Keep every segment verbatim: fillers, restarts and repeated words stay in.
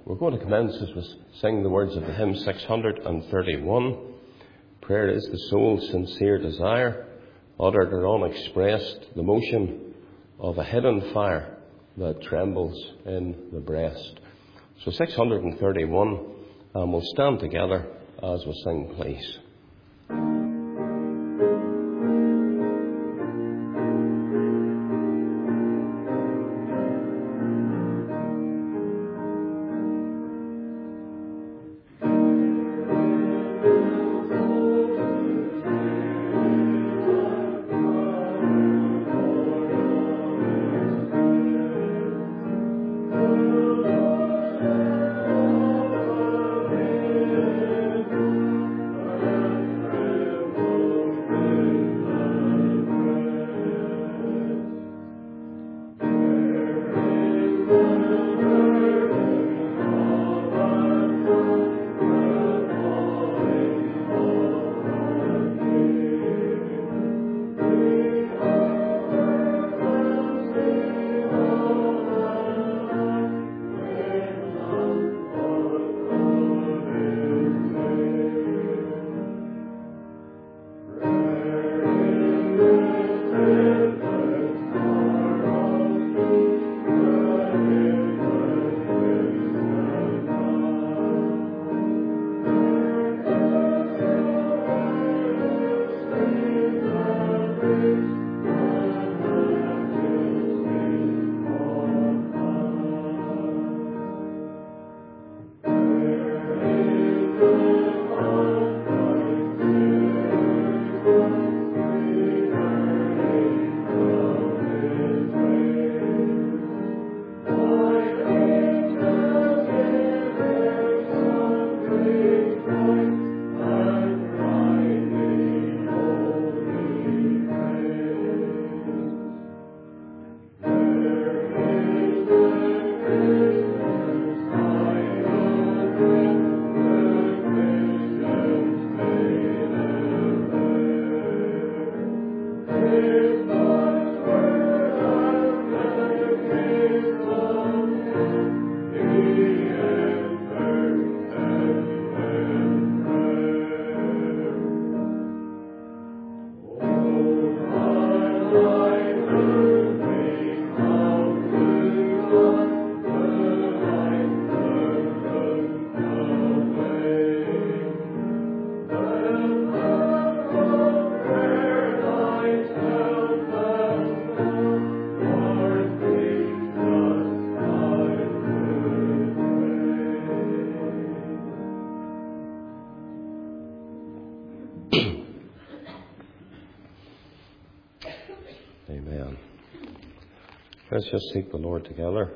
We're going to commence as we sing the words of the hymn six hundred thirty-one. Prayer is the soul's sincere desire, uttered or unexpressed, the motion of a hidden fire that trembles in the breast. So six hundred thirty-one, and we'll stand together as we sing, please. Amen. Let's just seek the Lord together.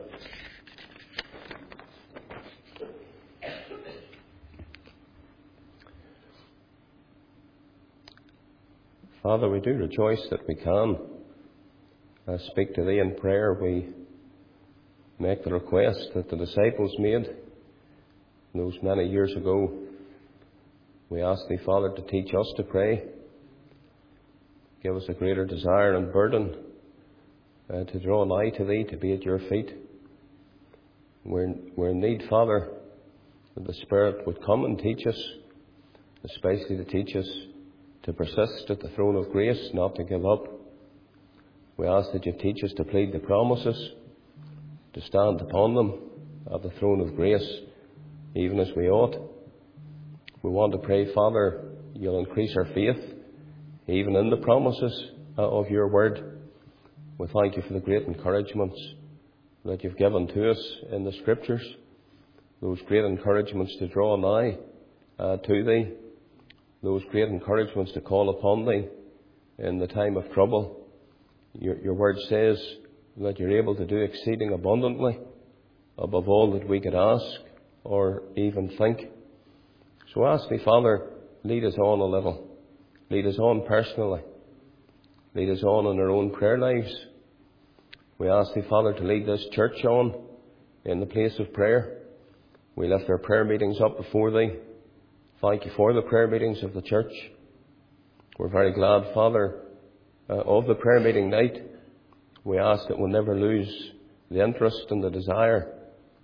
Father, we do rejoice that we can uh, speak to Thee in prayer. We make the request that the disciples made those many years ago. We ask Thee, Father, to teach us to pray. Give us a greater desire and burden uh, to draw nigh to Thee, to be at Your feet. We're, we're in need, Father, that the Spirit would come and teach us, especially to teach us to persist at the throne of grace, not to give up. We ask that You teach us to plead the promises, to stand upon them at the throne of grace, even as we ought. We want to pray, Father, You'll increase our faith, even in the promises of Your word. We thank You for the great encouragements that You've given to us in the Scriptures, those great encouragements to draw nigh uh, to Thee, those great encouragements to call upon Thee in the time of trouble. Your, your word says that You're able to do exceeding abundantly above all that we could ask or even think. So ask Thee, Father, lead us on a little. Lead us on personally. Lead us on in our own prayer lives. We ask Thee, Father, to lead this church on in the place of prayer. We lift our prayer meetings up before Thee. Thank You for the prayer meetings of the church. We're very glad, Father, uh, of the prayer meeting night. We ask that we'll never lose the interest and the desire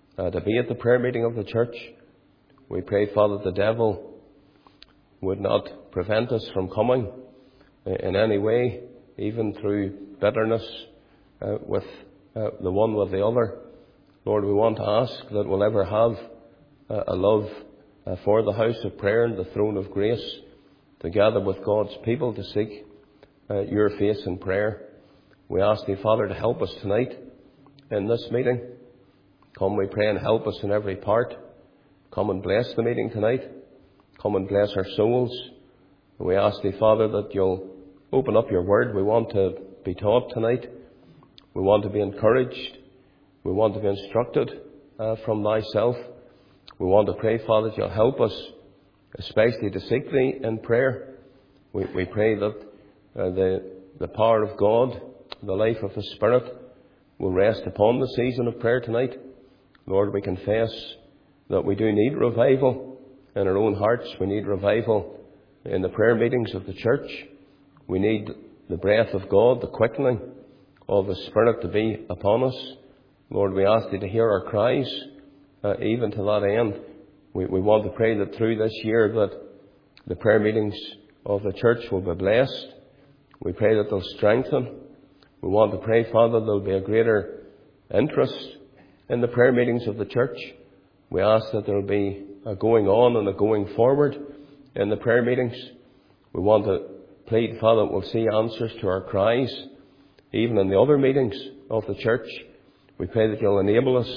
uh, to be at the prayer meeting of the church. We pray, Father, the devil would not prevent us from coming in any way, even through bitterness uh, with uh, the one with the other. Lord, we want to ask that we'll ever have uh, a love uh, for the house of prayer and the throne of grace, to gather with God's people to seek uh, your face in prayer. We ask thee, Father, to help us tonight in this meeting. Come, we pray, and help us in every part. Come and bless the meeting tonight. Come and bless our souls. We ask thee, Father, that you'll open up your word. We want to be taught tonight. We want to be encouraged. We want to be instructed uh, from thyself. We want to pray, Father, that you'll help us, especially to seek thee in prayer. We, we pray that uh, the, the power of God, the life of the Spirit, will rest upon the season of prayer tonight. Lord, we confess that we do need revival in our own hearts. We need revival in the prayer meetings of the church. We need the breath of God, the quickening of the Spirit to be upon us. Lord, we ask thee to hear our cries, uh, even to that end. We, we want to pray that through this year that the prayer meetings of the church will be blessed. We pray that they'll strengthen. We want to pray, Father, there'll be a greater interest in the prayer meetings of the church. We ask that there'll be a going on and a going forward in the prayer meetings. We want to plead, Father, that we'll see answers to our cries, even in the other meetings of the church. We pray that you'll enable us,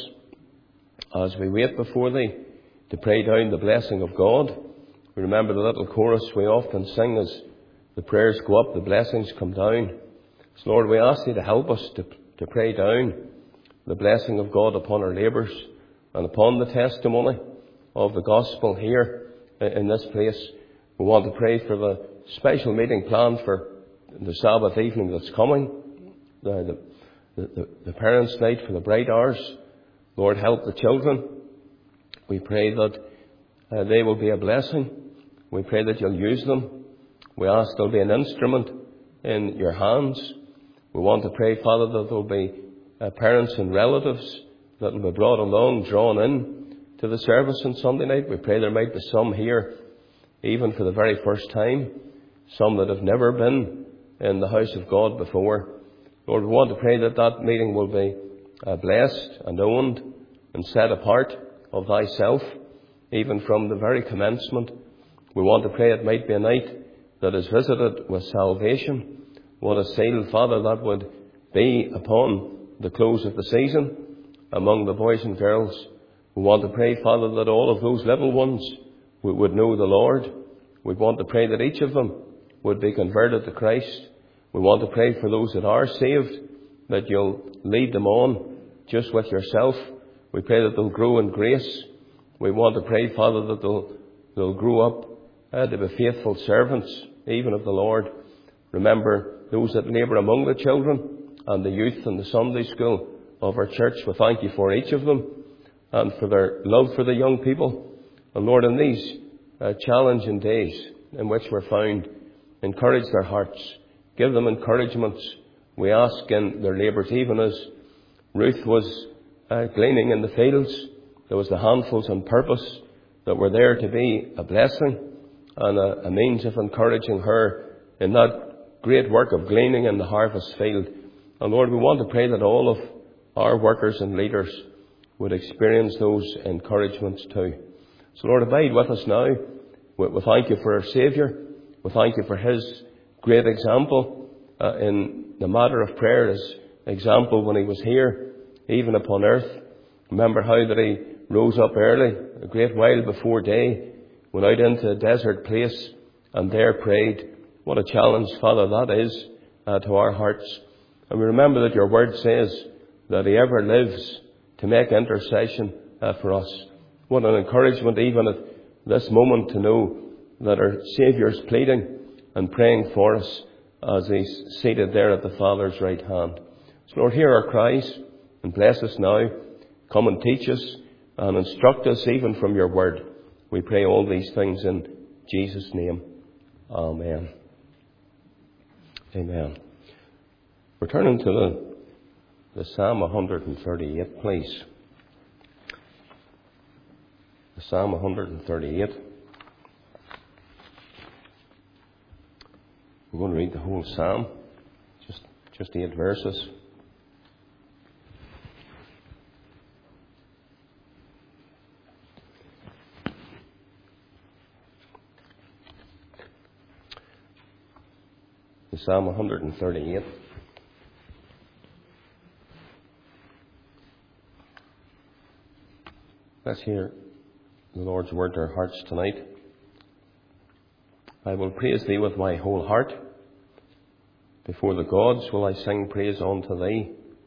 as we wait before thee, to pray down the blessing of God. We remember the little chorus we often sing as the prayers go up, the blessings come down. So, Lord, we ask thee to help us to, to pray down the blessing of God upon our labours and upon the testimony of the gospel here in this place. We want to pray for the special meeting planned for the Sabbath evening that's coming, the, the, the, the parents' night for the bright hours. Lord, help the children. We pray that uh, they will be a blessing. We pray that you'll use them. We ask there'll be an instrument in your hands. We want to pray, Father, that there'll be uh, parents and relatives that will be brought along, drawn in to the service on Sunday night. We pray there might be some here, even for the very first time, some that have never been in the house of God before. Lord, we want to pray that that meeting will be uh, blessed and owned and set apart of thyself, even from the very commencement. We want to pray it might be a night that is visited with salvation. What a seal, Father, that would be upon the close of the season among the boys and girls. We want to pray, Father, that all of those little ones would know the Lord. We want to pray that each of them would be converted to Christ. We want to pray for those that are saved, that you'll lead them on just with yourself. We pray that they'll grow in grace. We want to pray, Father, that they'll, they'll grow up uh, to be faithful servants, even of the Lord. Remember those that labour among the children and the youth and the Sunday school of our church. We thank you for each of them and for their love for the young people. And Lord, in these uh, challenging days in which we're found, encourage their hearts. Give them encouragements. We ask in their labours, even as Ruth was uh, gleaning in the fields, there was the handfuls on purpose that were there to be a blessing and a, a means of encouraging her in that great work of gleaning in the harvest field. And Lord, we want to pray that all of our workers and leaders would experience those encouragements too. So Lord, abide with us now. We, we thank you for our Saviour. We thank you for his great example uh, in the matter of prayer, his example when he was here, even upon earth. Remember how that he rose up early, a great while before day, went out into a desert place and there prayed. What a challenge, Father, that is uh, to our hearts. And we remember that your word says that he ever lives to make intercession uh, for us. What an encouragement even at this moment to know that our Saviour is pleading and praying for us as he's seated there at the Father's right hand. So Lord, hear our cries and bless us now. Come and teach us and instruct us even from your word. We pray all these things in Jesus' name. Amen. Amen. We're turning to the, the Psalm one thirty-eight, please. Psalm one thirty-eight. We're going to read the whole psalm, just, just eight verses. The Psalm one thirty-eight. Let's hear the Lord's word to our hearts tonight. I will praise thee with my whole heart. Before the gods will I sing praise unto thee.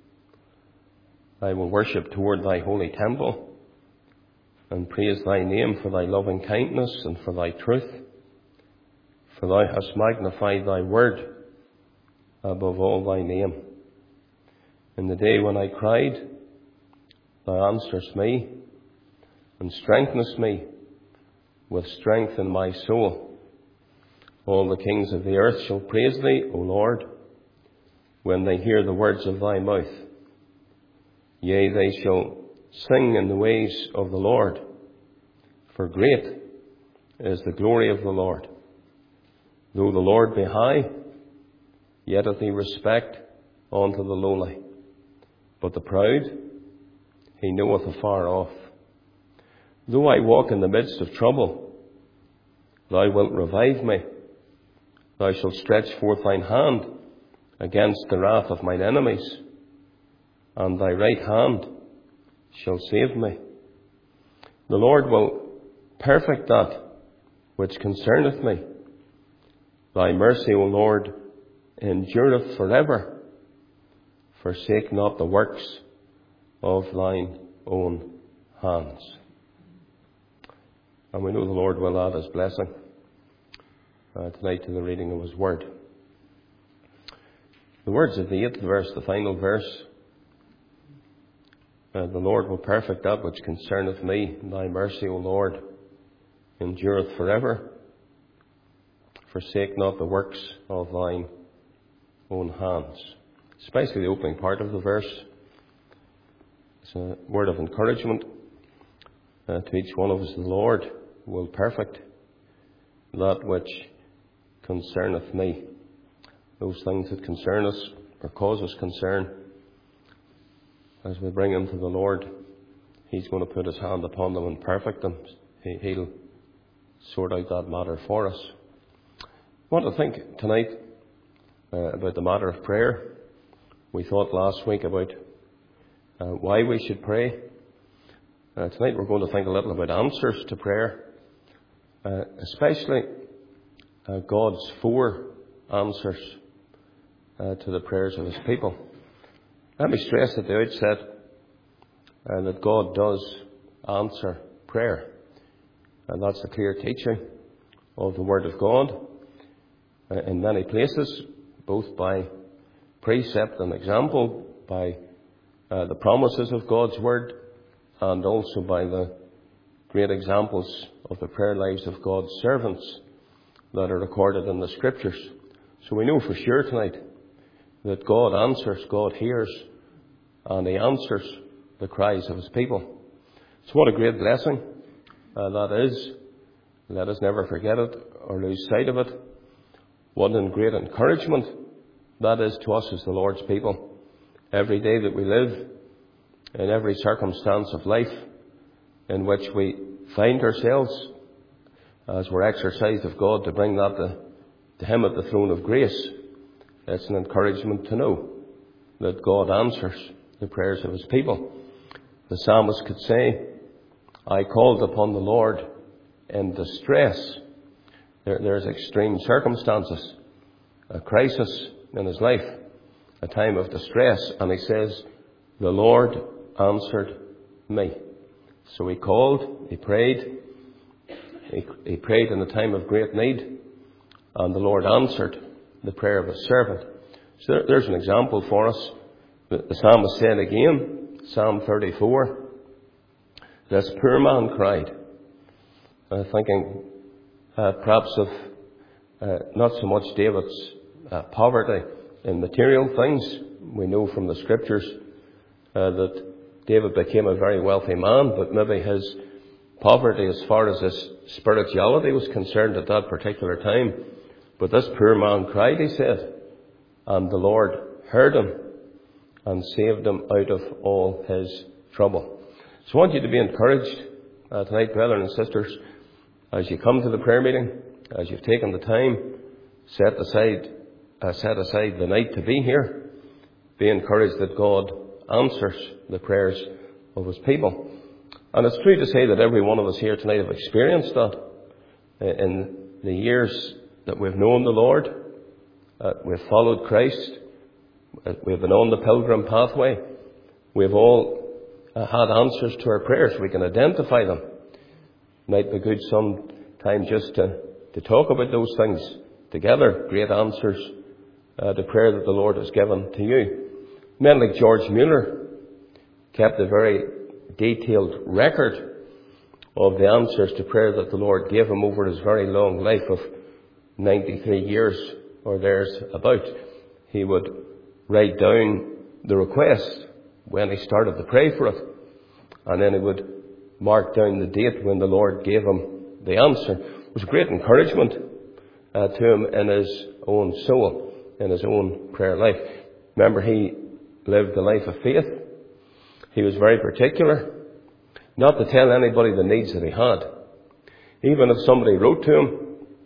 I will worship toward thy holy temple and praise thy name for thy loving kindness and for thy truth. For thou hast magnified thy word above all thy name. In the day when I cried, thou answerest me and strengthenest me with strength in my soul. All the kings of the earth shall praise thee, O Lord, when they hear the words of thy mouth. Yea, they shall sing in the ways of the Lord, for great is the glory of the Lord. Though the Lord be high, yet hath he respect unto the lowly, but the proud he knoweth afar off. Though I walk in the midst of trouble, thou wilt revive me. Thou shalt stretch forth thine hand against the wrath of mine enemies, and thy right hand shall save me. The Lord will perfect that which concerneth me. Thy mercy, O Lord, endureth forever. Forsake not the works of thine own hands. And we know the Lord will add his blessing uh, tonight to the reading of his word. The words of the eighth verse, the final verse, uh, the Lord will perfect that which concerneth me. Thy mercy, O Lord, endureth forever. Forsake not the works of thine own hands. Especially the opening part of the verse. It's a word of encouragement uh, to each one of us. The Lord will perfect that which concerneth me. Those things that concern us or cause us concern, as we bring them to the Lord, he's going to put his hand upon them and perfect them. He, he'll sort out that matter for us. I want to think tonight uh, about the matter of prayer. We thought last week about uh, why we should pray. Uh, tonight we're going to think a little about answers to prayer, uh, especially uh, God's four answers uh, to the prayers of his people. Let me stress at the outset uh, that God does answer prayer, and that's a clear teaching of the Word of God uh, in many places, both by precept and example, by uh, the promises of God's Word, and also by the great examples of the prayer lives of God's servants that are recorded in the Scriptures. So we know for sure tonight that God answers, God hears, and he answers the cries of his people. So what a great blessing uh, that is. Let us never forget it or lose sight of it. What a great encouragement that is to us as the Lord's people. Every day that we live, in every circumstance of life in which we find ourselves, as we're exercised of God to bring that to, to him at the throne of grace, it's an encouragement to know that God answers the prayers of his people. The psalmist could say, I called upon the Lord in distress. There, there's extreme circumstances, a crisis in his life, a time of distress, and he says, the Lord answered me. So he called, he prayed, he, he prayed in a time of great need, and the Lord answered the prayer of his servant. So there, there's an example for us. The, the psalmist said again, Psalm thirty-four, this poor man cried, uh, thinking uh, perhaps of uh, not so much David's uh, poverty in material things. We know from the Scriptures uh, that David became a very wealthy man, but maybe his poverty as far as his spirituality was concerned at that particular time. But this poor man cried, he said, and the Lord heard him and saved him out of all his trouble. So I want you to be encouraged uh, tonight, brethren and sisters, as you come to the prayer meeting, as you've taken the time, set aside, uh, set aside the night to be here. Be encouraged that God answers the prayers of his people. And it's true to say that every one of us here tonight have experienced that in the years that we've known the Lord, uh, we've followed Christ, uh, we've been on the pilgrim pathway. We've all uh, had answers to our prayers. We can identify them. Might be good sometime just to, to talk about those things together. Great answers uh, to prayer that the Lord has given to you. Men like George Mueller kept a very detailed record of the answers to prayer that the Lord gave him over his very long life of ninety-three years or there's about. He would write down the request when he started to pray for it, and then he would mark down the date when the Lord gave him the answer. It was great encouragement uh, to him in his own soul, in his own prayer life. Remember, he lived a life of faith. He was very particular not to tell anybody the needs that he had. Even if somebody wrote to him,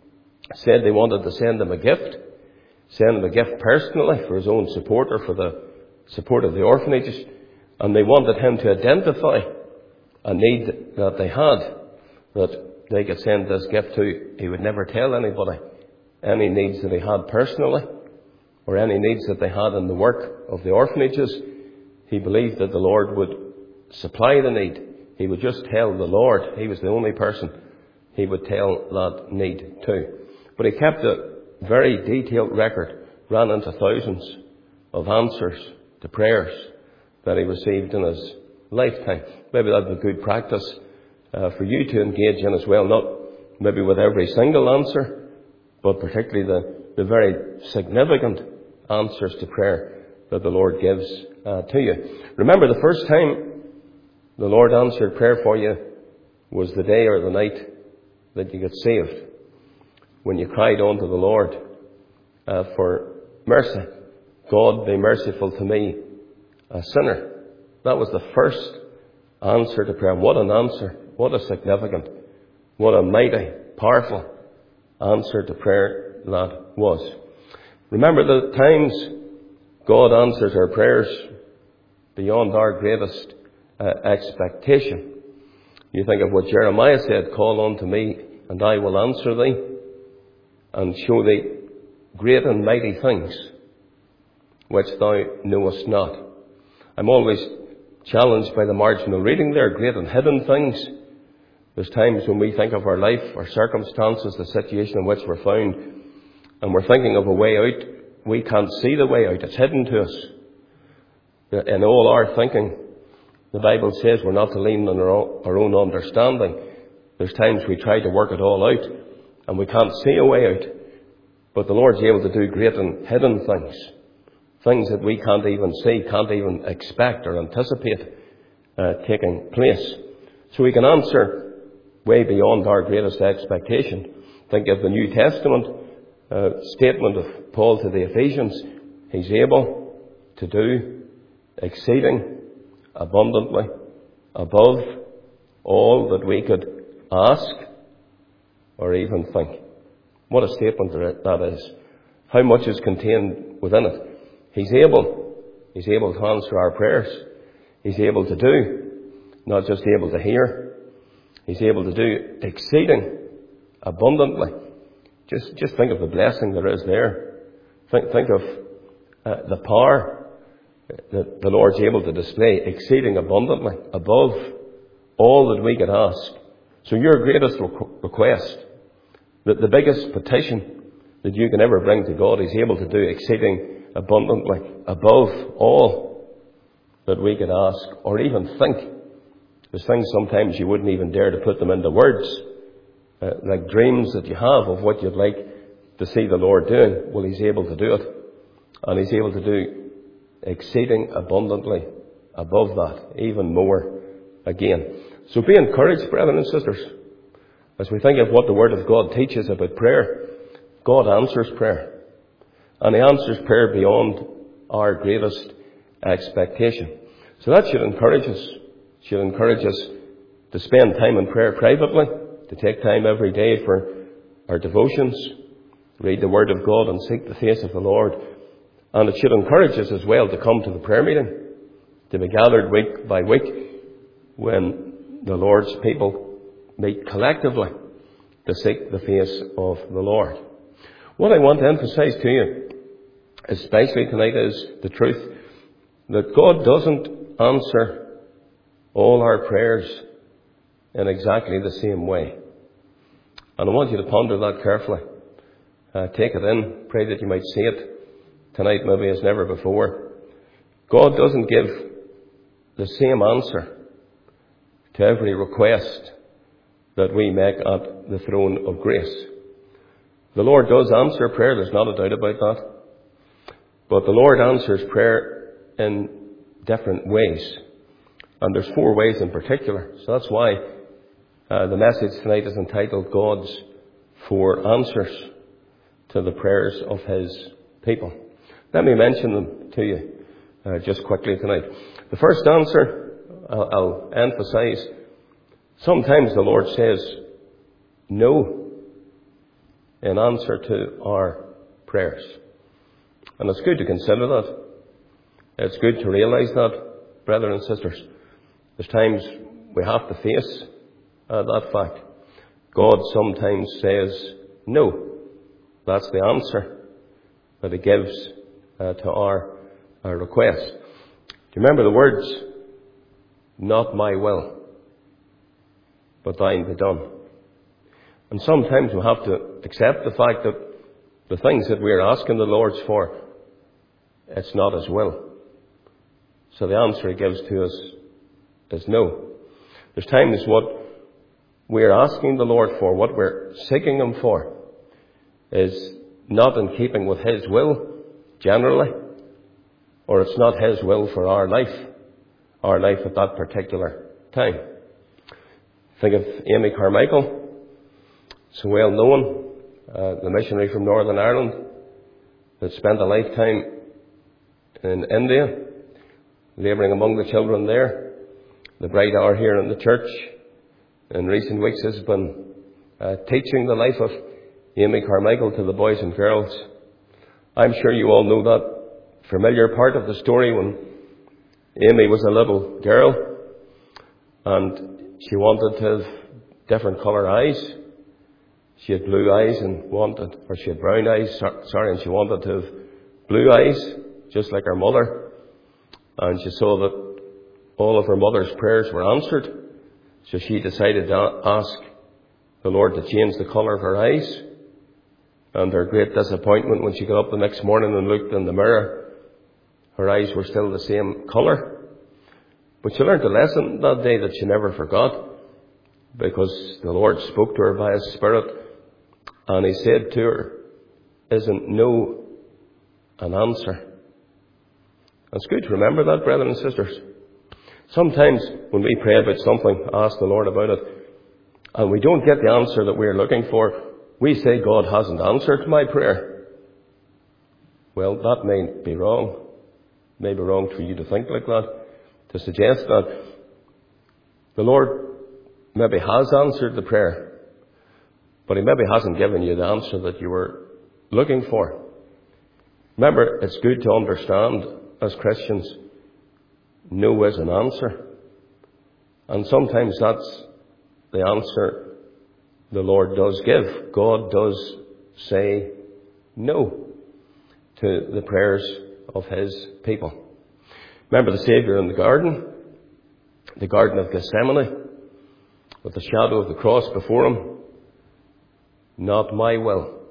said they wanted to send him a gift, send him a gift personally for his own support or for the support of the orphanages, and they wanted him to identify a need that they had that they could send this gift to, he would never tell anybody any needs that he had personally or any needs that they had in the work of the orphanages. He believed that the Lord would supply the need. He would just tell the Lord. He was the only person he would tell that need to. But he kept a very detailed record, ran into thousands of answers to prayers that he received in his lifetime. Maybe that would be good practice uh, for you to engage in as well. Not maybe with every single answer, but particularly the, the very significant answers to prayer that the Lord gives uh, to you. Remember, the first time the Lord answered prayer for you was the day or the night that you got saved, when you cried unto the Lord uh, for mercy. God, be merciful to me, a sinner. That was the first answer to prayer. What an answer. What a significant, what a mighty, powerful answer to prayer that was. Remember, the times God answers our prayers beyond our greatest uh, expectation. You think of what Jeremiah said, call unto me and I will answer thee and show thee great and mighty things which thou knowest not. I'm always challenged by the marginal reading there, great and hidden things. There's times when we think of our life, our circumstances, the situation in which we're found, and we're thinking of a way out. We can't see the way out. It's hidden to us. In all our thinking, the Bible says we're not to lean on our own understanding. There's times we try to work it all out, and we can't see a way out. But the Lord's able to do great and hidden things. Things that we can't even see, can't even expect or anticipate uh, taking place. So we can answer way beyond our greatest expectation. Think of the New Testament uh, statement of Paul to the Ephesians. He's able to do exceeding abundantly above all that we could ask or even think. What a statement that is. How much is contained within it. He's able. He's able to answer our prayers. He's able to do, not just able to hear. He's able to do exceeding abundantly. Just, just think of the blessing there is there. Think, think of uh, the power that the Lord's able to display, exceeding abundantly above all that we could ask. So your greatest request, that the biggest petition that you can ever bring to God, He's able to do exceeding abundantly above all that we could ask or even think. There's things sometimes you wouldn't even dare to put them into words, uh, like dreams that you have of what you'd like to see the Lord doing. Well, He's able to do it, and He's able to do exceeding abundantly above that, even more again. So be encouraged, brethren and sisters, as we think of what the Word of God teaches about prayer. God answers prayer. And He answers prayer beyond our greatest expectation. So that should encourage us. Should encourage us to spend time in prayer privately, to take time every day for our devotions, read the Word of God and seek the face of the Lord. And it should encourage us as well to come to the prayer meeting, to be gathered week by week when the Lord's people meet collectively to seek the face of the Lord. What I want to emphasize to you, especially tonight, is the truth that God doesn't answer all our prayers in exactly the same way. And I want you to ponder that carefully. Uh, take it in. Pray that you might see it tonight maybe as never before. God doesn't give the same answer to every request that we make at the throne of grace. The Lord does answer prayer, there's not a doubt about that. But the Lord answers prayer in different ways. And there's four ways in particular. So that's why uh, the message tonight is entitled God's Four Answers to the Prayers of His People. Let me mention them to you uh, just quickly tonight. The first answer, I'll, I'll emphasize, sometimes the Lord says no in answer to our prayers. And it's good to consider that. It's good to realize that, brethren and sisters. There's times we have to face uh, that fact. God sometimes says no. That's the answer that He gives uh, to our, our request. Do you remember the words, not my will, but thine be done? And sometimes we have to accept the fact that the things that we're asking the Lord for, it's not His will. So the answer He gives to us is no. There's times what we're asking the Lord for, what we're seeking Him for, is not in keeping with His will, generally, or it's not His will for our life, our life at that particular time. Think of Amy Carmichael, so well known, uh, the missionary from Northern Ireland that spent a lifetime in India, labouring among the children there. The bright hour here in the church in recent weeks has been uh, teaching the life of Amy Carmichael to the boys and girls. I'm sure you all know that familiar part of the story when Amy was a little girl and she wanted to have different colour eyes. She had blue eyes and wanted, or she had brown eyes, sorry, and she wanted to have blue eyes, just like her mother. And she saw that all of her mother's prayers were answered. So she decided to ask the Lord to change the colour of her eyes. And her great disappointment when she got up the next morning and looked in the mirror, her eyes were still the same colour. But she learned a lesson that day that she never forgot, because the Lord spoke to her by His Spirit, and He said to her, isn't no an answer? And it's good to remember that, brethren and sisters. Sometimes when we pray about something, ask the Lord about it, and we don't get the answer that we're looking for, we say, God hasn't answered my prayer. Well, that may be wrong. It may be wrong for you to think like that, to suggest that the Lord maybe has answered the prayer, but He maybe hasn't given you the answer that you were looking for. Remember, it's good to understand as Christians, no is an answer. And sometimes that's the answer the Lord does give. God does say no to the prayers of His people. Remember the Saviour in the garden, the Garden of Gethsemane, with the shadow of the cross before Him. Not my will,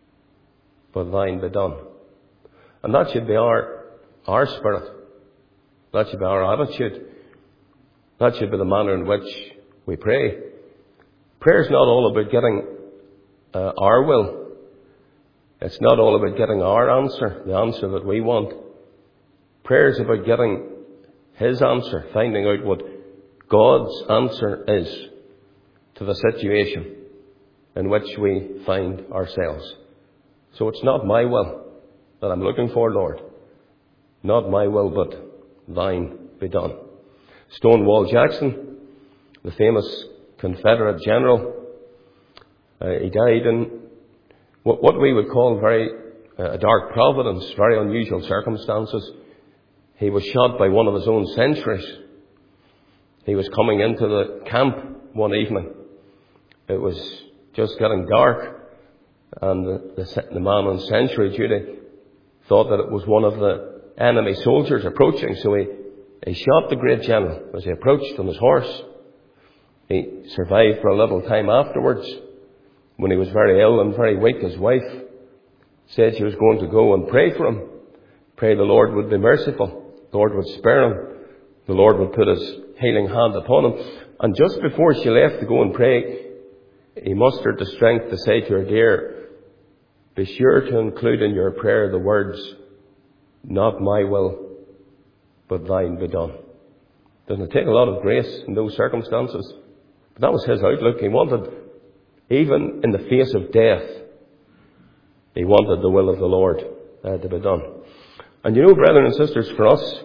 but thine be done. And that should be our, our spirit. That should be our attitude. That should be the manner in which we pray. Prayer is not all about getting uh, our will. It's not all about getting our answer, the answer that we want. Prayer is about getting His answer, finding out what God's answer is to the situation in which we find ourselves. So it's not my will that I'm looking for, Lord. Not my will, but thine be done. Stonewall Jackson, the famous Confederate general, uh, he died in what, what we would call very uh, dark providence, very unusual circumstances. He was shot by one of his own sentries. He was coming into the camp one evening. It was just getting dark, and the, the, the man on sentry duty thought that it was one of the enemy soldiers approaching, so he, he shot the great general as he approached on his horse. He survived for a little time afterwards. When he was very ill and very weak, his wife said she was going to go and pray for him. Pray the Lord would be merciful. The Lord would spare him. The Lord would put his healing hand upon him. And just before she left to go and pray, he mustered the strength to say to her, "Dear, be sure to include in your prayer the words, 'Not my will, but thine be done.'" Doesn't it take a lot of grace in those circumstances? But that was his outlook. He wanted, even in the face of death, he wanted the will of the Lord uh, to be done. And you know, brethren and sisters, for us,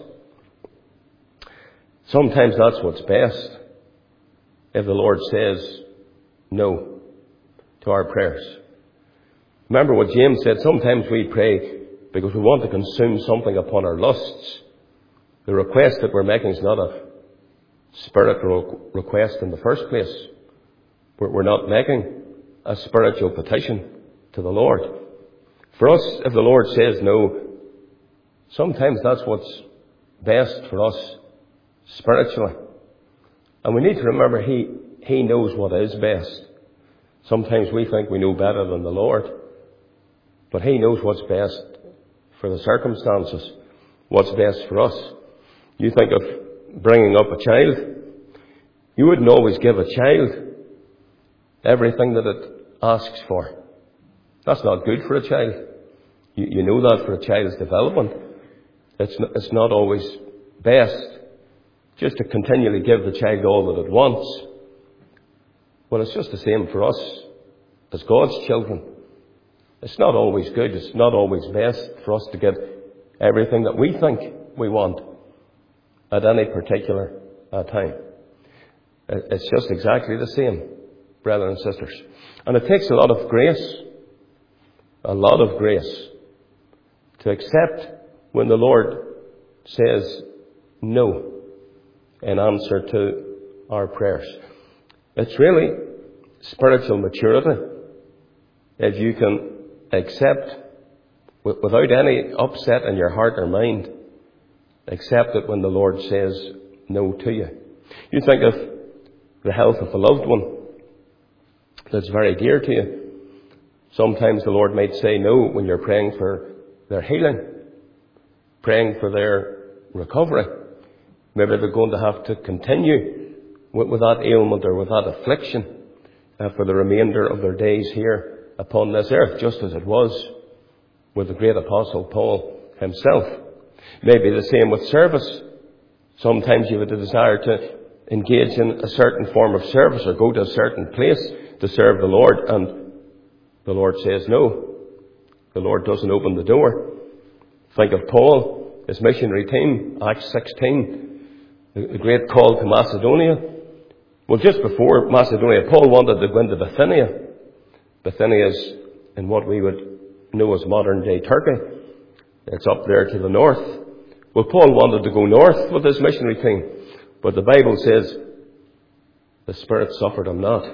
sometimes that's what's best. If the Lord says no to our prayers. Remember what James said, sometimes we pray because we want to consume something upon our lusts. The request that we're making is not a spiritual request in the first place. We're not making a spiritual petition to the Lord. For us, if the Lord says no, sometimes that's what's best for us spiritually. And we need to remember He, He knows what is best. Sometimes we think we know better than the Lord, but He knows what's best for the circumstances, what's best for us. You think of bringing up a child. You wouldn't always give a child everything that it asks for. That's not good for a child. You, you know that for a child's development. It's not, it's not always best just to continually give the child all that it wants. Well, it's just the same for us as God's children. It's not always good. It's not always best for us to get everything that we think we want at any particular uh, time. It's just exactly the same, brethren and sisters. And it takes a lot of grace, a lot of grace, to accept when the Lord says no in answer to our prayers. It's really spiritual maturity if you can accept, without any upset in your heart or mind, accept it when the Lord says no to you. You think of the health of a loved one that's very dear to you. Sometimes the Lord might say no when you're praying for their healing, praying for their recovery. Maybe they're going to have to continue with, with that ailment or with that affliction uh, for the remainder of their days here upon this earth, just as it was with the great apostle Paul himself. Maybe the same with service. Sometimes you have a desire to engage in a certain form of service or go to a certain place to serve the Lord, and the Lord says no. The Lord doesn't open the door. Think of Paul, his missionary team, Acts sixteen, the great call to Macedonia. Well, just before Macedonia, Paul wanted to go into Bithynia. Bithynia is in what we would know as modern-day Turkey. It's up there to the north. Well, Paul wanted to go north with his missionary team, but the Bible says the Spirit suffered him not.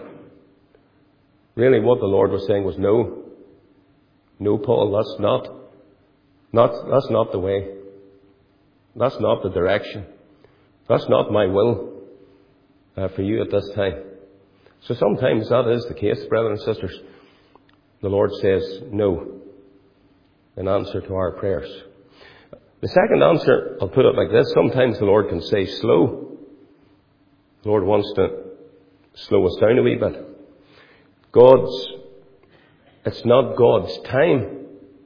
Really, what the Lord was saying was no. No, Paul, that's not, not, that's not the way. That's not the direction. That's not my will uh, for you at this time. So sometimes that is the case, brothers and sisters. The Lord says no in answer to our prayers. The second answer, I'll put it like this. Sometimes the Lord can say slow. The Lord wants to slow us down a wee bit. God's, it's not God's time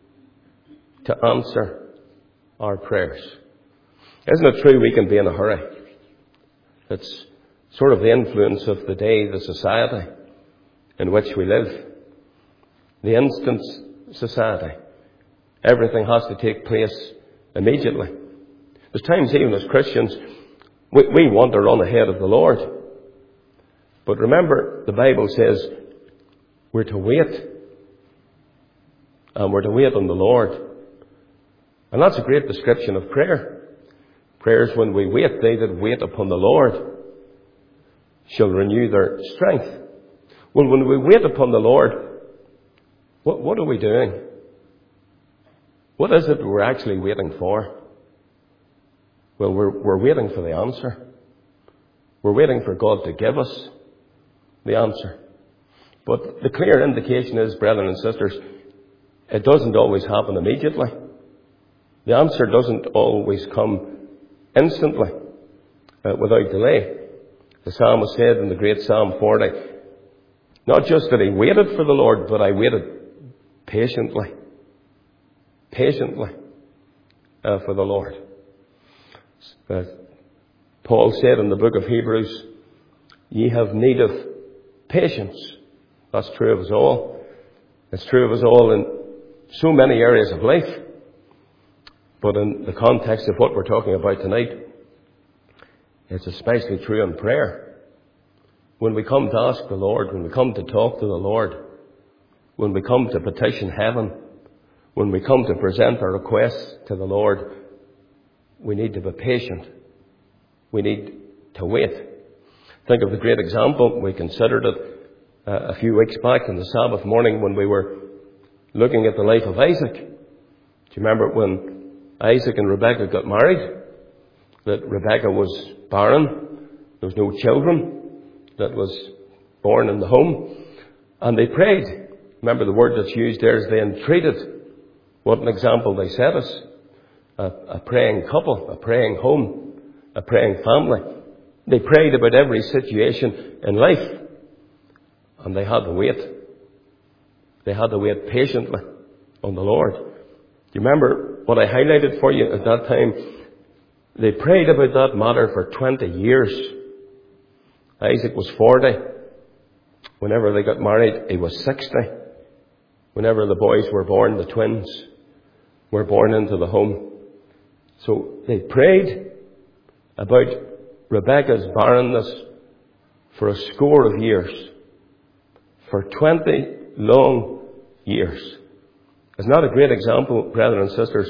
to answer our prayers. Isn't it true we can be in a hurry? It's sort of the influence of the day, the society in which we live. The instant society. Everything has to take place immediately. There's times even as Christians, we, we want to run ahead of the Lord. But remember, the Bible says we're to wait. And we're to wait on the Lord. And that's a great description of prayer. Prayer is when we wait. They that wait upon the Lord shall renew their strength. Well, when we wait upon the Lord, what, what are we doing? What is it we're actually waiting for? Well, we're, we're waiting for the answer. We're waiting for God to give us the answer. But the clear indication is, brethren and sisters, it doesn't always happen immediately. The answer doesn't always come instantly, uh, without delay. The psalmist said in the great Psalm forty, not just that he waited for the Lord, but I waited patiently. Patiently uh, for the Lord. Uh, Paul said in the book of Hebrews, ye have need of patience. That's true of us all. It's true of us all in so many areas of life. But in the context of what we're talking about tonight, it's especially true in prayer. When we come to ask the Lord, when we come to talk to the Lord, when we come to petition heaven, when we come to present our requests to the Lord, we need to be patient. We need to wait. Think of the great example. We considered it uh, a few weeks back on the Sabbath morning when we were looking at the life of Isaac. Do you remember when Isaac and Rebekah got married? That Rebekah was barren. There was no children that was born in the home. And they prayed. Remember the word that's used there is they entreated. What an example they set us. A, a praying couple, a praying home, a praying family. They prayed about every situation in life. And they had to wait. They had to wait patiently on the Lord. Do you remember what I highlighted for you at that time? They prayed about that matter for twenty years. Isaac was forty. Whenever they got married, he was sixty. Whenever the boys were born, the twins were born into the home. So they prayed about Rebekah's barrenness for a score of years. For twenty long years. Isn't that a great example, brethren and sisters,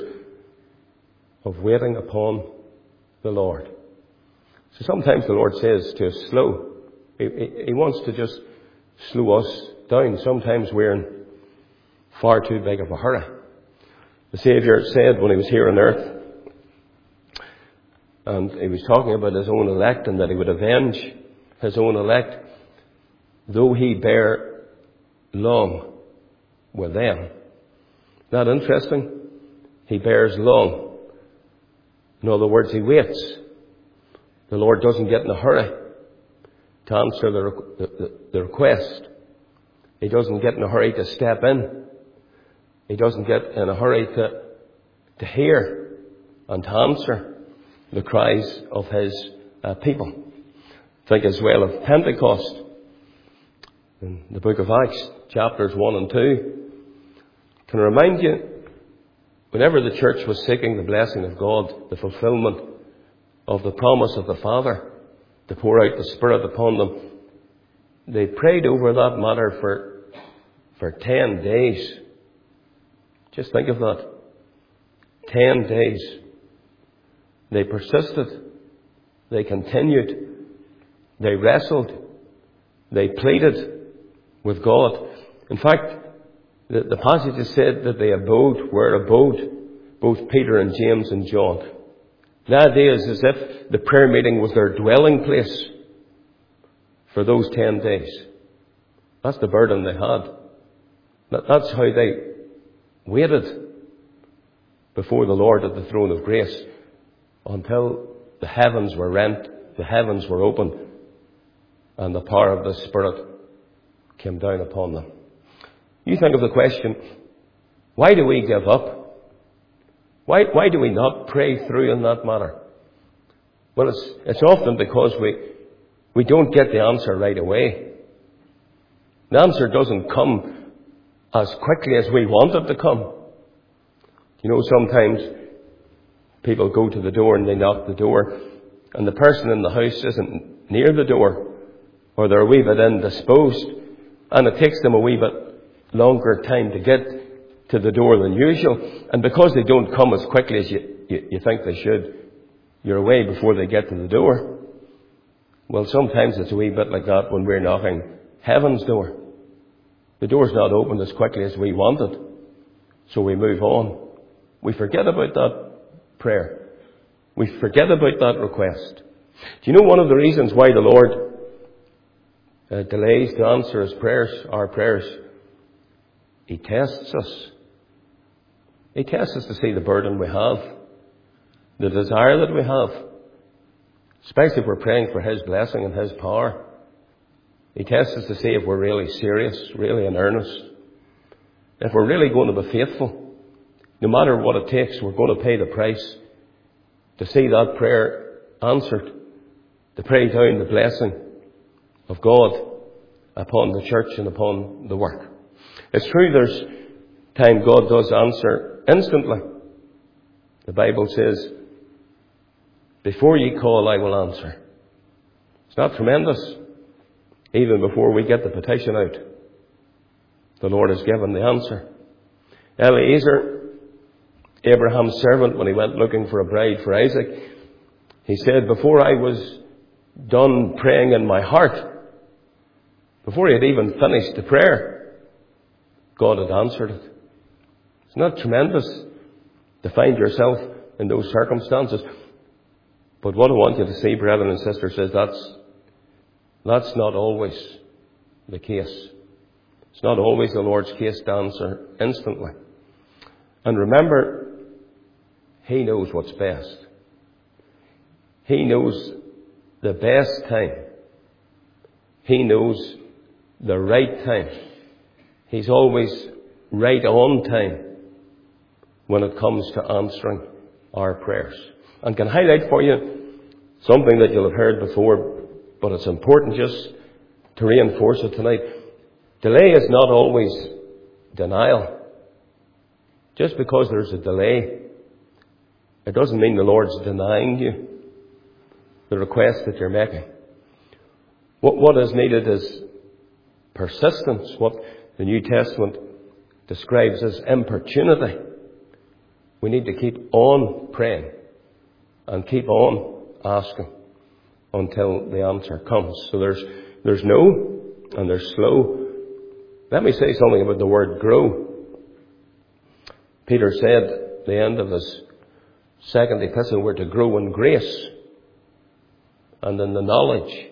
of waiting upon the Lord? So sometimes the Lord says to us, slow. He, he, he wants to just slow us down. Sometimes we're in far too big of a hurry. The Saviour said when he was here on earth, and he was talking about his own elect and that he would avenge his own elect, though he bear long with them. Isn't that interesting? He bears long. In other words, he waits. The Lord doesn't get in a hurry to answer the, the, the request. He doesn't get in a hurry to step in. He doesn't get in a hurry to, to hear and to answer the cries of his uh, people. Think as well of Pentecost. In the book of Acts, chapters one and two, can remind you, whenever the church was seeking the blessing of God, the fulfillment of the promise of the Father to pour out the Spirit upon them, they prayed over that matter for, for ten days. Just think of that. Ten days. They persisted. They continued. They wrestled. They pleaded with God. In fact, the, the passage has said that they abode where abode both Peter and James and John. The idea is as if the prayer meeting was their dwelling place for those ten days. That's the burden they had. That, that's how they waited before the Lord at the throne of grace until the heavens were rent, the heavens were opened, and the power of the Spirit came down upon them. You think of the question, why do we give up? Why, why do we not pray through in that matter? Well, it's, it's often because we, we don't get the answer right away. The answer doesn't come as quickly as we want it to come. You know, sometimes people go to the door and they knock the door, and the person in the house isn't near the door, or they're a wee bit indisposed, and it takes them a wee bit longer time to get to the door than usual. And because they don't come as quickly as you, you, you think they should, you're away before they get to the door. Well, sometimes it's a wee bit like that when we're knocking heaven's door. The door's not opened as quickly as we want it, so we move on. We forget about that prayer. We forget about that request. Do you know one of the reasons why the Lord uh, delays to answer his prayers, our prayers? He tests us. He tests us to see the burden we have, the desire that we have, especially if we're praying for his blessing and his power. He tests us to see if we're really serious, really in earnest, if we're really going to be faithful. No matter what it takes, we're going to pay the price to see that prayer answered, to pray down the blessing of God upon the church and upon the work. It's true there's time God does answer instantly. The Bible says, before ye call, I will answer. It's not tremendous? Even before we get the petition out, the Lord has given the answer. Eliezer, Abraham's servant, when he went looking for a bride for Isaac, he said, before I was done praying in my heart, before he had even finished the prayer, God had answered it. It's not tremendous to find yourself in those circumstances. But what I want you to see, brethren and sisters, is that's, that's not always the case. It's not always the Lord's case to answer instantly. And remember, he knows what's best. He knows the best time. He knows the right time. He's always right on time when it comes to answering our prayers. And can highlight for you something that you'll have heard before, but it's important just to reinforce it tonight. Delay is not always denial. Just because there's a delay, it doesn't mean the Lord's denying you the request that you're making. What, what is needed is persistence, what the New Testament describes as importunity. We need to keep on praying and keep on asking until the answer comes. So there's there's no and there's slow. Let me say something about the word grow. Peter said at the end of his second epistle, we're to grow in grace and in the knowledge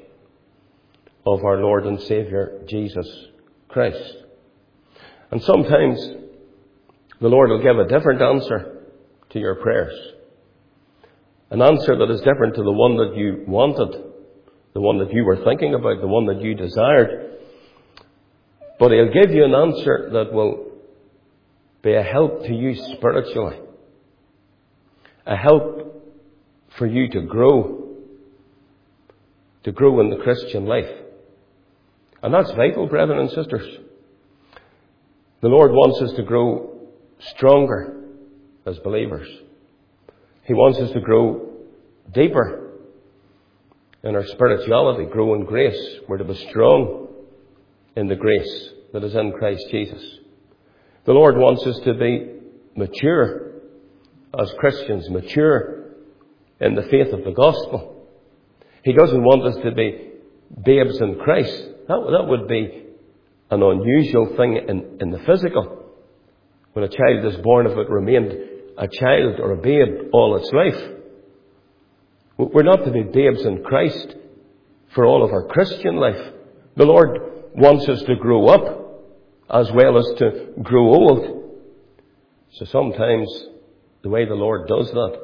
of our Lord and Saviour Jesus Christ. And sometimes the Lord will give a different answer to your prayers. An answer that is different to the one that you wanted, the one that you were thinking about, the one that you desired. But he'll give you an answer that will be a help to you spiritually. A help for you to grow, to grow in the Christian life. And that's vital, brethren and sisters. The Lord wants us to grow stronger as believers. He wants us to grow deeper in our spirituality, grow in grace. We're to be strong in the grace that is in Christ Jesus. The Lord wants us to be mature as Christians, mature in the faith of the gospel. He doesn't want us to be babes in Christ. That, that would be an unusual thing in, in the physical. When a child is born, if it remained a child or a babe all its life. We're not to be babes in Christ for all of our Christian life. The Lord wants us to grow up as well as to grow old. So sometimes the way the Lord does that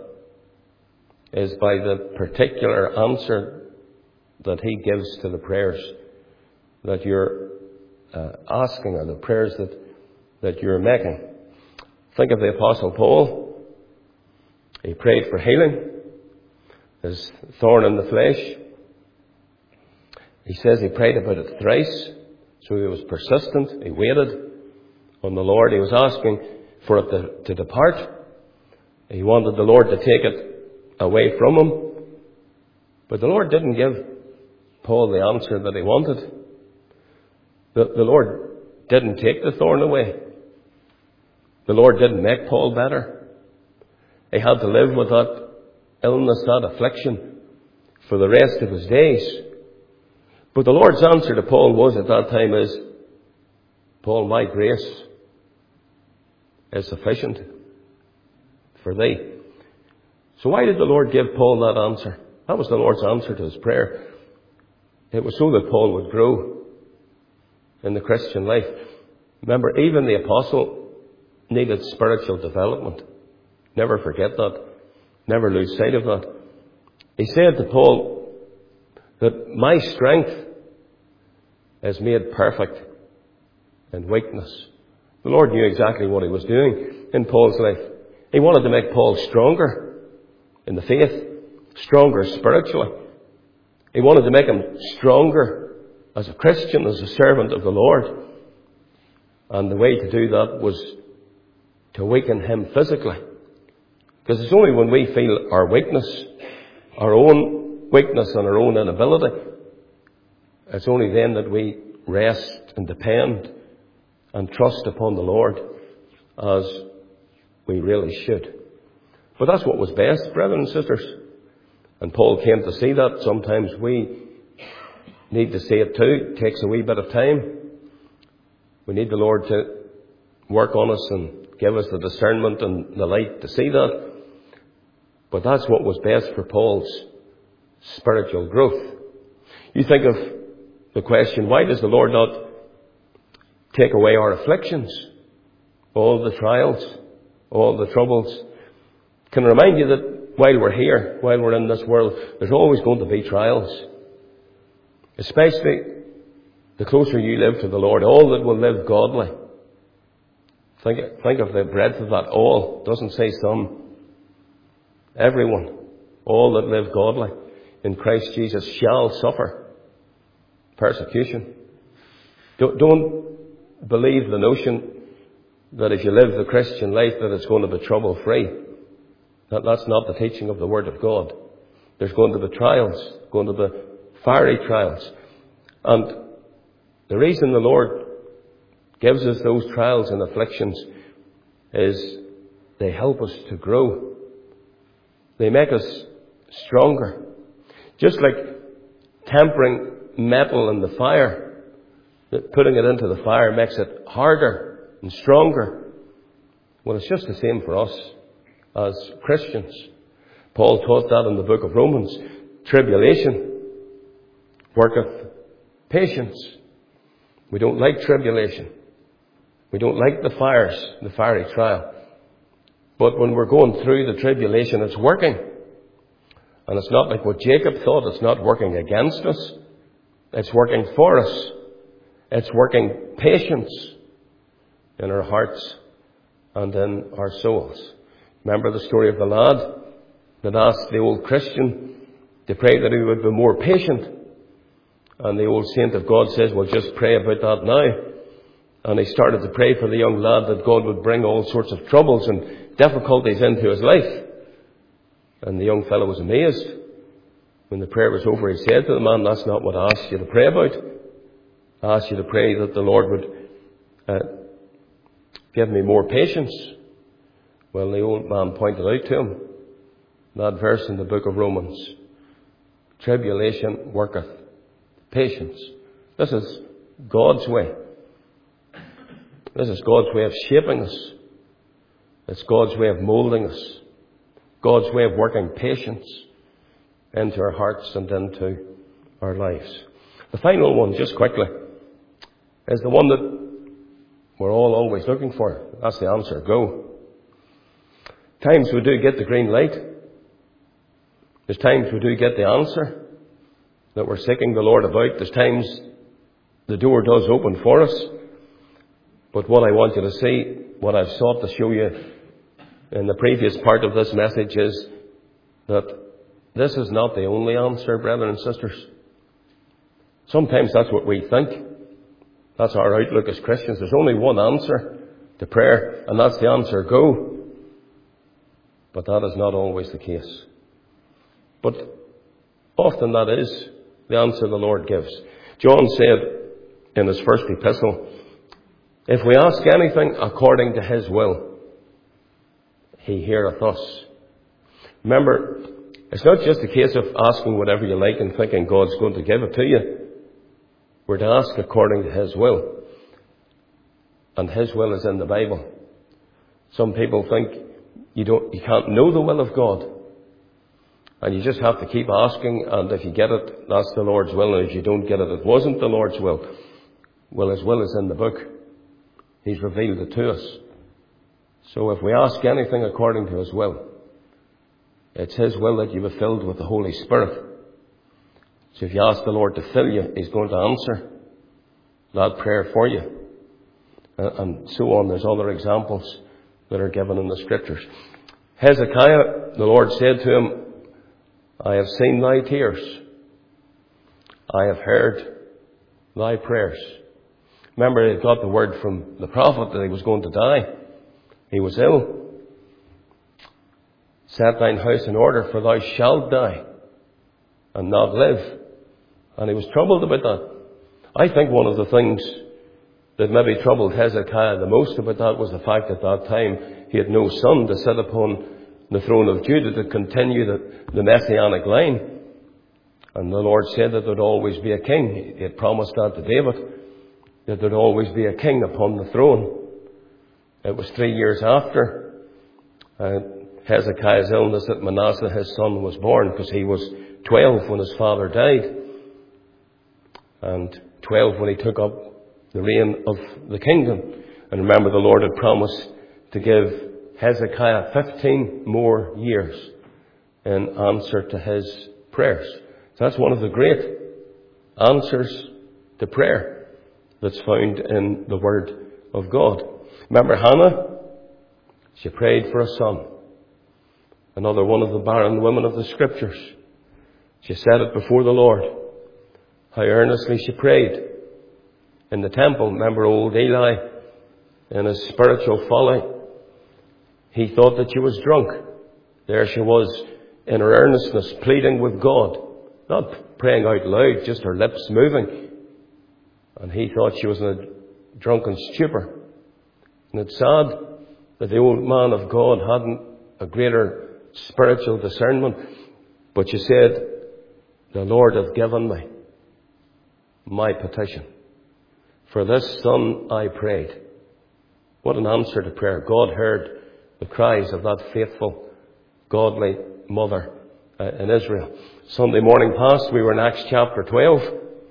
is by the particular answer that he gives to the prayers that you're uh, asking, or the prayers that, that you're making. Think of the Apostle Paul. He prayed for healing, his thorn in the flesh. He says he prayed about it thrice, so he was persistent. He waited on the Lord. He was asking for it to, to depart. He wanted the Lord to take it away from him. But the Lord didn't give Paul the answer that he wanted. The, the Lord didn't take the thorn away. The Lord didn't make Paul better. He had to live with that illness, that affliction, for the rest of his days. But the Lord's answer to Paul was at that time is, Paul, my grace is sufficient for thee. So why did the Lord give Paul that answer? That was the Lord's answer to his prayer. It was so that Paul would grow in the Christian life. Remember, even the apostle needed spiritual development. Never forget that. Never lose sight of that. He said to Paul that my strength is made perfect in weakness. The Lord knew exactly what he was doing in Paul's life. He wanted to make Paul stronger in the faith, stronger spiritually. He wanted to make him stronger as a Christian, as a servant of the Lord. And the way to do that was to weaken him physically. Because it's only when we feel our weakness, our own weakness and our own inability, it's only then that we rest and depend and trust upon the Lord as we really should. But that's what was best, brethren and sisters. And Paul came to see that. Sometimes we need to see it too. It takes a wee bit of time. We need the Lord to work on us and give us the discernment and the light to see that. But that's what was best for Paul's spiritual growth. You think of the question, why does the Lord not take away our afflictions, all the trials, all the troubles? Can I remind you that while we're here, while we're in this world, there's always going to be trials. Especially the closer you live to the Lord, all that will live godly. Think, think of the breadth of that. All. Doesn't say some. Everyone. All that live godly in Christ Jesus shall suffer persecution. Don't, don't believe the notion that if you live the Christian life that it's going to be trouble-free. That, that's not the teaching of the Word of God. There's going to be trials, going to be fiery trials. And the reason the Lord gives us those trials and afflictions is they help us to grow. They make us stronger. Just like tempering metal in the fire, that putting it into the fire makes it harder and stronger. Well, it's just the same for us as Christians. Paul taught that in the book of Romans. Tribulation worketh patience. We don't like tribulation. We don't like the fires, the fiery trial. But when we're going through the tribulation, it's working. And it's not like what Jacob thought. It's not working against us. It's working for us. It's working patience in our hearts and in our souls. Remember the story of the lad that asked the old Christian to pray that he would be more patient. And the old saint of God says, well, just pray about that now. And he started to pray for the young lad that God would bring all sorts of troubles and difficulties into his life. And the young fellow was amazed. When the prayer was over, he said to the man, that's not what I asked you to pray about. I asked you to pray that the Lord would uh, give me more patience. Well, the old man pointed out to him that verse in the book of Romans. Tribulation worketh patience. This is God's way. This is God's way of shaping us. It's God's way of moulding us. God's way of working patience into our hearts and into our lives. The final one, just quickly, is the one that we're all always looking for. That's the answer. Go. Times we do get the green light. There's times we do get the answer that we're seeking the Lord about. There's times the door does open for us. But what I want you to see, what I've sought to show you in the previous part of this message is that this is not the only answer, brethren and sisters. Sometimes that's what we think. That's our outlook as Christians. There's only one answer to prayer, and that's the answer, go. But that is not always the case. But often that is the answer the Lord gives. John said in his first epistle, if we ask anything according to his will, he heareth us. Remember, it's not just a case of asking whatever you like and thinking God's going to give it to you. We're to ask according to his will. And his will is in the Bible. Some people think you don't, you can't know the will of God. And you just have to keep asking, and if you get it, that's the Lord's will. And if you don't get it, it wasn't the Lord's will. Well, his will is in the book. He's revealed it to us. So if we ask anything according to his will, it's his will that you be filled with the Holy Spirit. So if you ask the Lord to fill you, he's going to answer that prayer for you. And so on. There's other examples that are given in the Scriptures. Hezekiah, the Lord said to him, I have seen thy tears. I have heard thy prayers. Remember, he got the word from the prophet that he was going to die. He was ill. Set thine house in order, for thou shalt die and not live. And he was troubled about that. I think one of the things that maybe troubled Hezekiah the most about that was the fact that at that time he had no son to sit upon the throne of Judah to continue the, the messianic line. And the Lord said that there would always be a king. He had promised that to David, that there would always be a king upon the throne. It was three years after uh, Hezekiah's illness that Manasseh, his son, was born, because he was twelve when his father died. And twelve when he took up the reign of the kingdom. And remember, the Lord had promised to give Hezekiah fifteen more years in answer to his prayers. So that's one of the great answers to prayer that's found in the Word of God. Remember Hannah? She prayed for a son. Another one of the barren women of the Scriptures. She said it before the Lord. How earnestly she prayed. In the temple, remember old Eli, in his spiritual folly, he thought that she was drunk. There she was in her earnestness, pleading with God. Not praying out loud, just her lips moving. And he thought she was in a drunken stupor. And it's sad that the old man of God hadn't a greater spiritual discernment. But she said, the Lord hath given me my petition. For this son I prayed. What an answer to prayer. God heard the cries of that faithful, godly mother uh, in Israel. Sunday morning past, we were in Acts chapter twelve.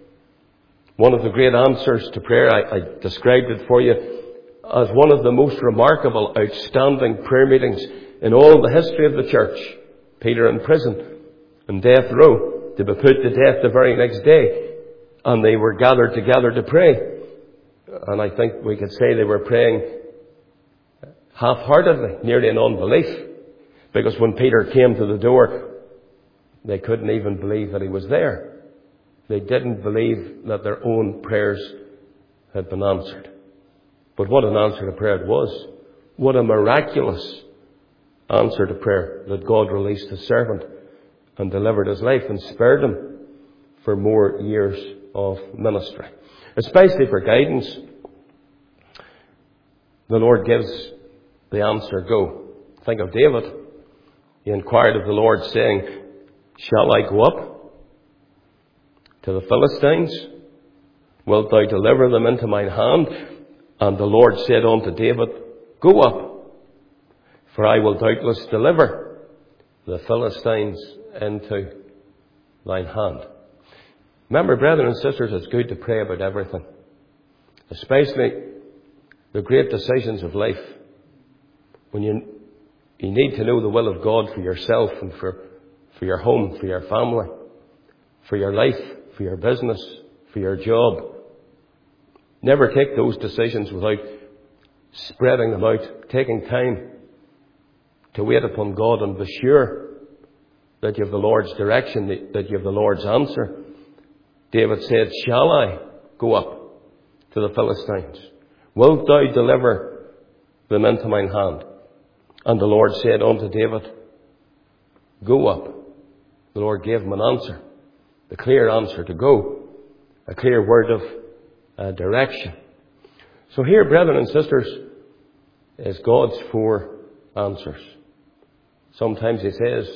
One of the great answers to prayer, I, I described it for you as one of the most remarkable, outstanding prayer meetings in all the history of the church. Peter in prison, in death row, to be put to death the very next day. And they were gathered together to pray. And I think we could say they were praying half-heartedly, nearly in unbelief. Because when Peter came to the door, they couldn't even believe that he was there. They didn't believe that their own prayers had been answered. But what an answer to prayer it was. What a miraculous answer to prayer, that God released his servant and delivered his life and spared him for more years of ministry. Especially for guidance, the Lord gives the answer, go. Think of David. He inquired of the Lord, saying, shall I go up to the Philistines? Wilt thou deliver them into mine hand? And the Lord said unto David, go up, for I will doubtless deliver the Philistines into thine hand. Remember, brethren and sisters, it's good to pray about everything, especially the great decisions of life. When you you need to know the will of God for yourself and for, for your home, for your family, for your life, for your business, for your job. Never take those decisions without spreading them out, taking time to wait upon God and be sure that you have the Lord's direction, that you have the Lord's answer. David said, shall I go up to the Philistines? Wilt thou deliver them into mine hand? And the Lord said unto David, go up. The Lord gave him an answer, the clear answer to go, a clear word of uh, direction. So here, brethren and sisters, is God's four answers. Sometimes he says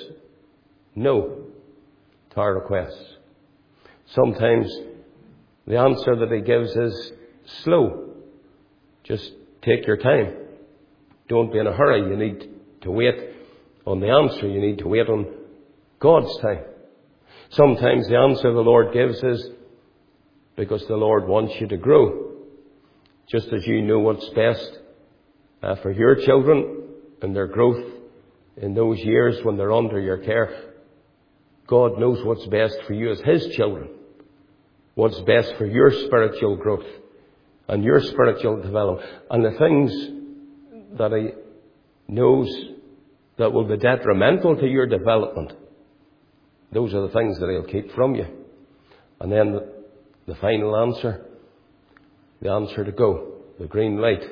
no to our requests. Sometimes the answer that he gives is slow. Just take your time. Don't be in a hurry. You need to wait on the answer. You need to wait on God's time. Sometimes the answer the Lord gives is because the Lord wants you to grow. Just as you know what's best uh, for your children and their growth in those years when they're under your care, God knows what's best for you as His children. What's best for your spiritual growth and your spiritual development. And the things that He knows that will be detrimental to your development, those are the things that He'll keep from you. And then the, the final answer, the answer to go, the green light,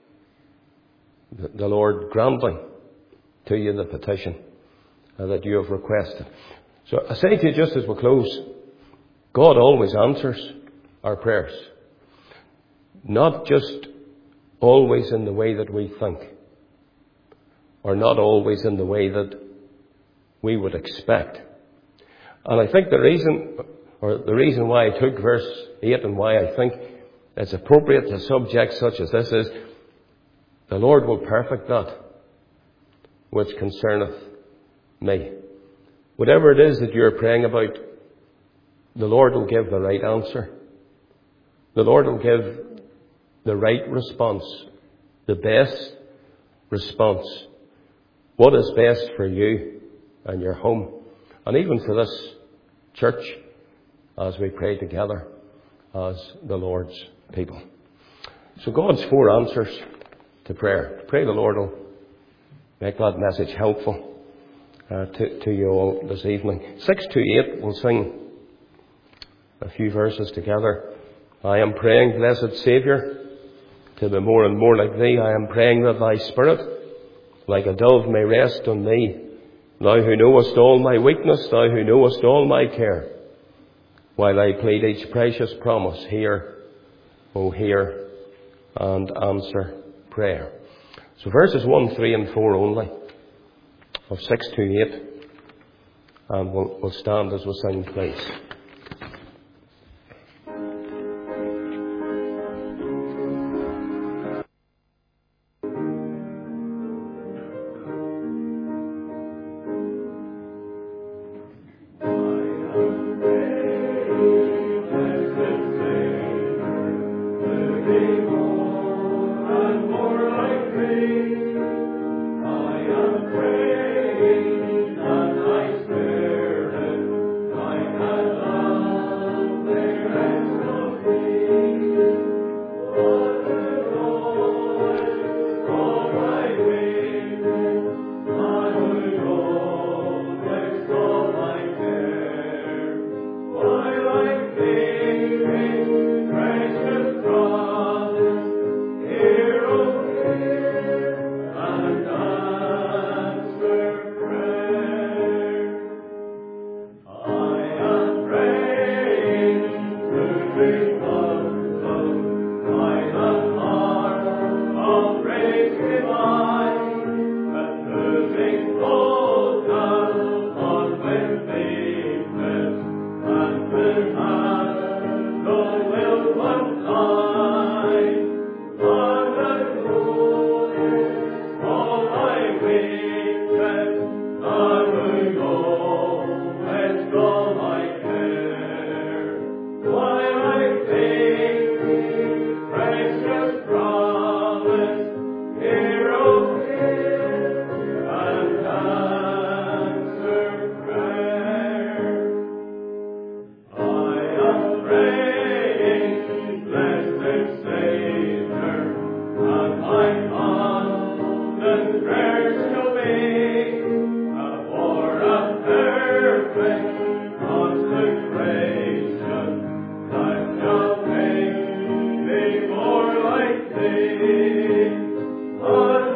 the, the Lord granting to you the petition uh, that you have requested. So I say to you just as we close, God always answers our prayers. Not just always in the way that we think, or not always in the way that we would expect. And I think the reason, or the reason why I took verse eight and why I think it's appropriate to subjects such as this is, the Lord will perfect that which concerneth me. Whatever it is that you're praying about, the Lord will give the right answer. The Lord will give the right response, the best response. What is best for you and your home, and even for this church as we pray together as the Lord's people. So God's four answers to prayer. Pray the Lord will make that message helpful uh, to, to you all this evening. Six to eight, we'll sing a few verses together. I am praying, blessed Saviour, to be more and more like Thee. I am praying that Thy Spirit, like a dove, may rest on me. Thou who knowest all my weakness, Thou who knowest all my care, while I plead each precious promise, hear, O hear, and answer prayer. So verses one, three and four only of six to eight, and we'll, we'll stand as we sing, please. Precious cross right thing.